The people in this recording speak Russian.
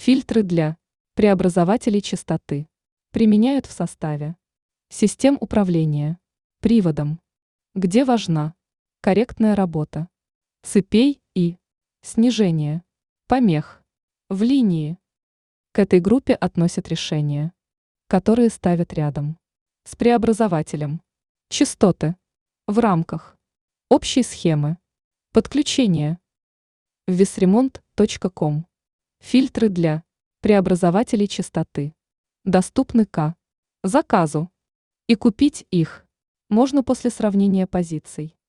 Фильтры для преобразователей частоты применяют в составе систем управления приводом, где важна корректная работа цепей и снижение помех в линии. К этой группе относят решения, которые ставят рядом с преобразователем частоты в рамках общей схемы подключения. Весремонт.ком. Фильтры для преобразователей частоты доступны к заказу, и купить их можно после сравнения позиций.